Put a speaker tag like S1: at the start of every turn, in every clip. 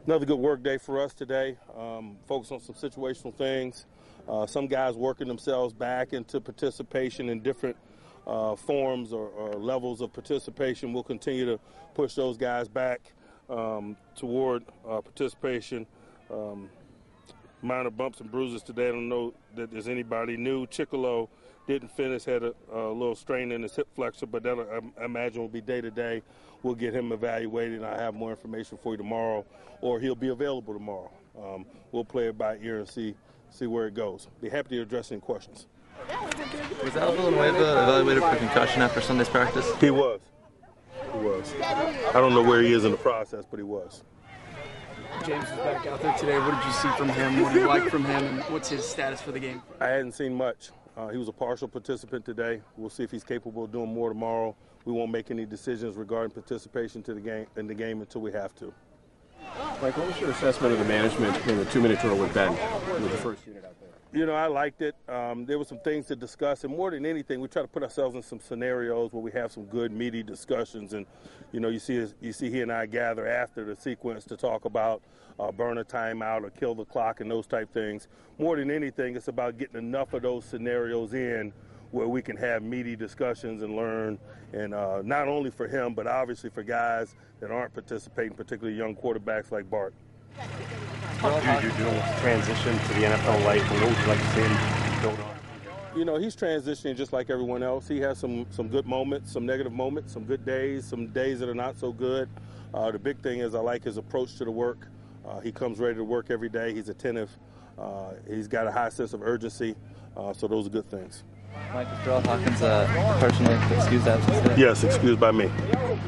S1: Another good work day for us today. Focus on some situational things. Some guys working themselves back into participation in different forms or levels of participation. We'll continue to push those guys back toward participation. Minor bumps and bruises today. I don't know that there's anybody new. Chicolo didn't finish, had a little strain in his hip flexor, but that I imagine will be day to day. We'll get him evaluated, and I'll have more information for you tomorrow, or he'll be available tomorrow. We'll play it by ear and see where it goes. Be happy to address any questions.
S2: Was Al Villanueva evaluated for concussion after Sunday's practice?
S1: He was. I don't know where he is in the process, but he was.
S3: James is back out there today. What did you see from him? What do you like from him? And what's his status for the game?
S1: I hadn't seen much. He was a partial participant today. We'll see if he's capable of doing more tomorrow. We won't make any decisions regarding participation in the game until we have to.
S4: Mike, what was your assessment of the management in the 2-minute drill with Ben with the first unit out there?
S1: You know, I liked it. There were some things to discuss, and more than anything, we try to put ourselves in some scenarios where we have some good, meaty discussions. And you know, you see he and I gather after the sequence to talk about burn a timeout or kill the clock and those type things. More than anything, it's about getting enough of those scenarios in where we can have meaty discussions and learn. And not only for him, but obviously for guys that aren't participating, particularly young quarterbacks like Bart.
S4: How did you do with transition to the NFL life, and what would you like to see him build on?
S1: You know, he's transitioning just like everyone else. He has some good moments, some negative moments, some good days, some days that are not so good. The big thing is I like his approach to the work. He comes ready to work every day. He's attentive. He's got a high sense of urgency. So those are good things.
S2: Mike, is Darrell Hawkins personally excused absence today?
S1: Yes, excused by me.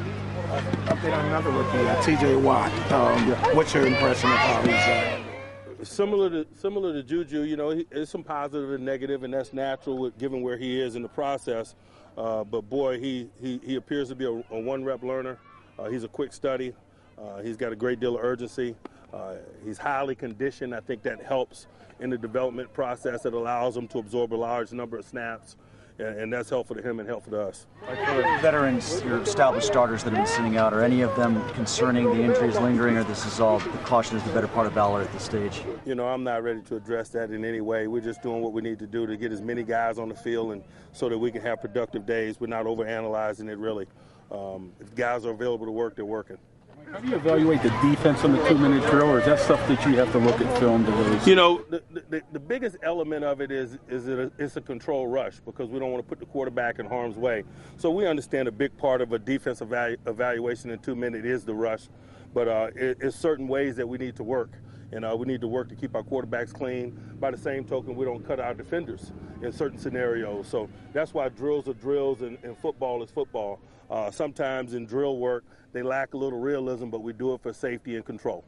S5: Update on another rookie, T.J. Watt. What's your impression of how he's?
S1: Similar to Juju, you know, there's some positive and negative, and that's natural given where he is in the process. But boy, he appears to be a one-rep learner. He's a quick study. He's got a great deal of urgency. He's highly conditioned. I think that helps in the development process. It allows him to absorb a large number of snaps, and that's helpful to him and helpful to us.
S6: For the veterans, your established starters that have been sitting out, are any of them concerning the injuries lingering, or this is all the caution is the better part of valor at this stage?
S1: You know, I'm not ready to address that in any way. We're just doing what we need to do to get as many guys on the field and so that we can have productive days. We're not overanalyzing it, really. If guys are available to work, they're working.
S7: How do you evaluate the defense on the 2-minute drill, or is that stuff that you have to look at film to really see?
S1: You know, the biggest element of it is it's a control rush because we don't want to put the quarterback in harm's way. So we understand a big part of a defensive evaluation in 2 minutes is the rush, but it's certain ways that we need to work. And we need to work to keep our quarterbacks clean. By the same token, we don't cut our defenders in certain scenarios. So that's why drills are drills and football is football. Sometimes in drill work, they lack a little realism, but we do it for safety and control.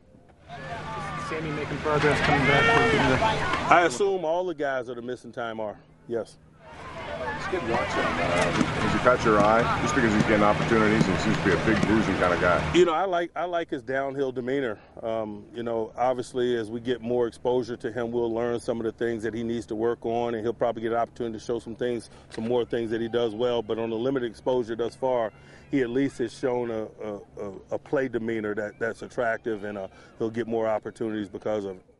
S3: Sammy making progress coming back.
S1: I assume all the guys that are missing time are, yes.
S4: It's good watching. Has he caught your eye? Just because he's getting opportunities and seems to be a big bruising kind of guy.
S1: You know, I like his downhill demeanor. You know, obviously as we get more exposure to him, we'll learn some of the things that he needs to work on, and he'll probably get an opportunity to show some more things that he does well. But on the limited exposure thus far, he at least has shown a play demeanor that's attractive, and he'll get more opportunities because of it.